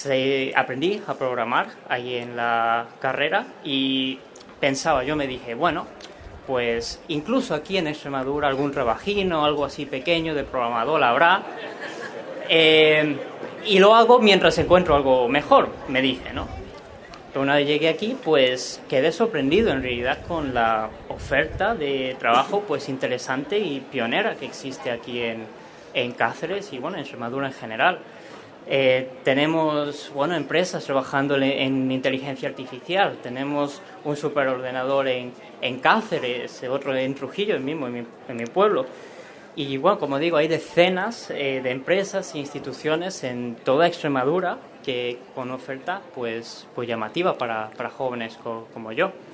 aprendí a programar ahí en la carrera y yo me dije, bueno, pues incluso aquí en Extremadura algún trabajino, algo así pequeño de programador habrá. Y lo hago mientras encuentro algo mejor, me dije, ¿no? Pero una vez llegué aquí, pues quedé sorprendido en realidad con la oferta de trabajo pues interesante y pionera que existe aquí en Cáceres y bueno, en Extremadura en general. Tenemos empresas trabajando en inteligencia artificial, tenemos un superordenador en Cáceres, otro en Trujillo mismo, en mi pueblo. Y bueno, como digo, hay decenas de empresas e instituciones en toda Extremadura que con oferta pues llamativa para jóvenes como yo.